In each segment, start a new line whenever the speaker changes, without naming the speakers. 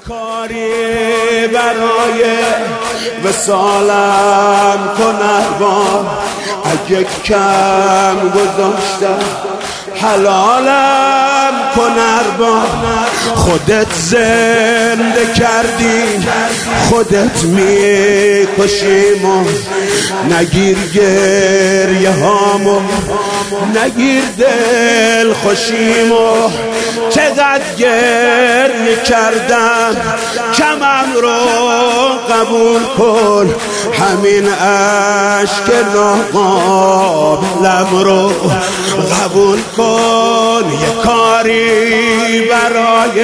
کاری برای وصالم کن ارباب، اگه کم گذاشتم حلالم کن ارباب. خودت زنده کردی خودت میکشیمو، نگیر گریه هامو نگیر دل خوشیمو. چقدر گریه کردم کمم رو قبول کن، همین عشق ناقابلم رو قبول کن. یه کاری برای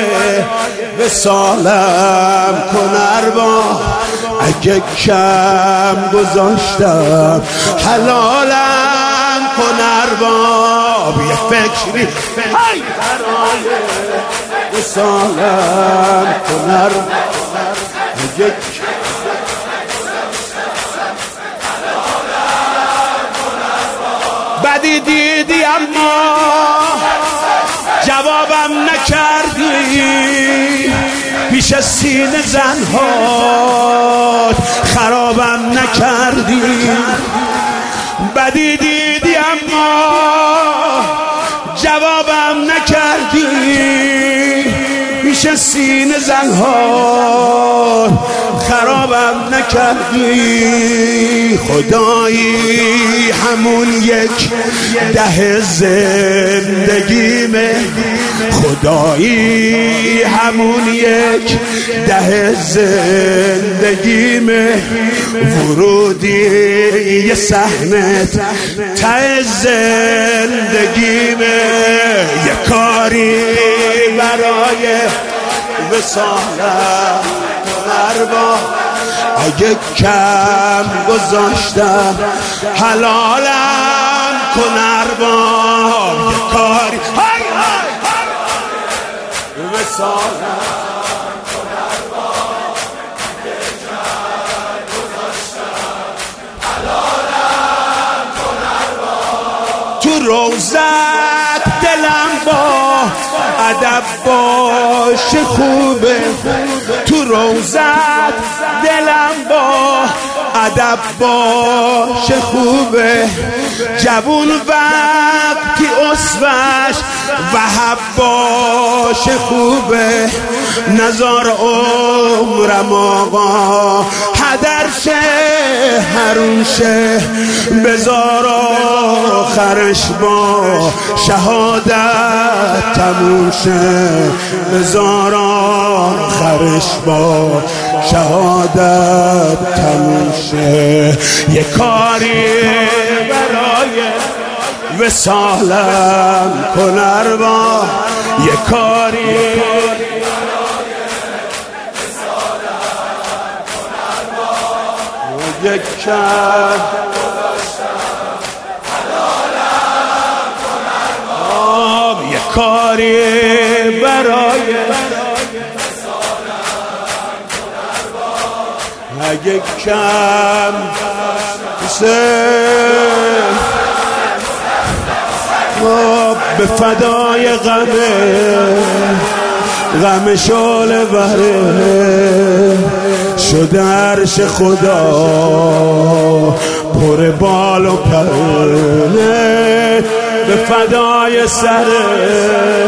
وصالم کن ارباب، اگه کم گذاشتم حلالم کن ارباب. یه فکری برای وصالم کن ارباب، اگه بدی دیدی اما جوابم نکردی، پیش سینه زنهات خرابم نکردی. بدی دیدی اما جوابم نکردی، پیش سینه زنهات خرابم نکردی. خدایی همون یک ده زندگیمه، خدایی همون یک ده زندگیمه. ورودی یه صحنه ته زندگیمه. یه کاری برای وصالم کن ارباب، اگه کم گذاشتم حلالم کن ارباب. یه کاری وصالم کن ارباب، اگه کم گذاشتم حلالم کن ارباب. تو روزت دلم با ادب باشه خوبه، تو روزت دلم با ادب باشه خوبه. جوون وقتی اسوش وهب باشه خوبه. نزار عمرم آقا هدر شه حرون شه، بزار آخرش با شهادت تموم شه. بزار آخرش با شهادت تموم شه. یه کاری برای وصالم کن ارباب، یه کاری برای وصالم کن ارباب. یک کم حلالم کن ارباب، یه کاری برای اگه کم به فدای غم شعله بره شده عرش خدا پر بال و پره. به فدای سره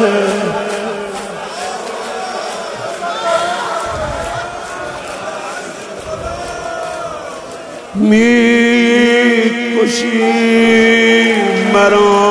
میکشی مرا